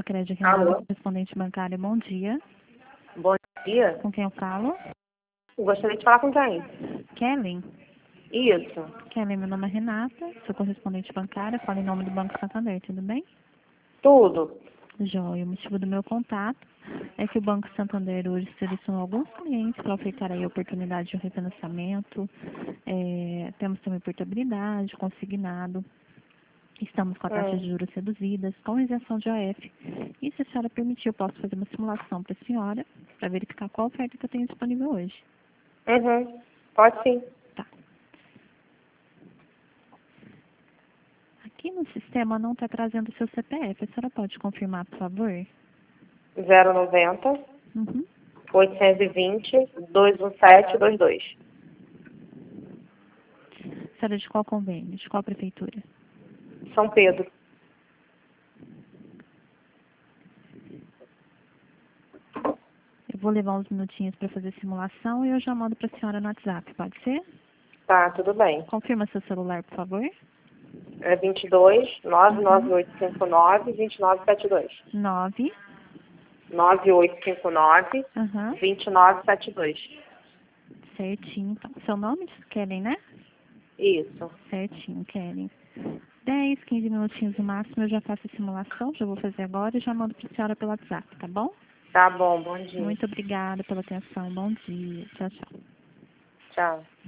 Sicredi Alô? correspondente bancário, bom dia. Bom dia. Com quem eu falo? Gostaria de falar com quem? Kellen. Isso. Kellen, meu nome é Renata, sou correspondente bancária, falo em nome do Banco Santander, tudo bem? Tudo. Joia, o motivo do meu contato é que o Banco Santander hoje selecionou alguns clientes para ofertar aí a oportunidade de um refinanciamento. Temos também portabilidade, consignado. Estamos com a taxa de juros reduzidas, com isenção de OF. E se a senhora permitir, eu posso fazer uma simulação para a senhora, para verificar qual oferta que eu tenho disponível hoje. Uhum. Pode sim. Tá. Aqui no sistema não está trazendo o seu CPF. A senhora pode confirmar, por favor? 090 Uhum. 820 21722. A senhora é de qual convênio? De qual prefeitura? São Pedro. Eu vou levar uns minutinhos para fazer a simulação e eu já mando para a senhora no WhatsApp, pode ser? Tá, tudo bem. Confirma seu celular, por favor. É 22 99859 2972. 9. 9859 Aham. 2972. Certinho. Então, seu nome, Kellen, né? Isso. Certinho, Kellen. 10, 15 minutinhos no máximo eu já faço a simulação, já vou fazer agora e já mando para a senhora pelo WhatsApp, tá bom? Tá bom, bom dia. Muito obrigada pela atenção. Bom dia. Tchau, tchau. Tchau.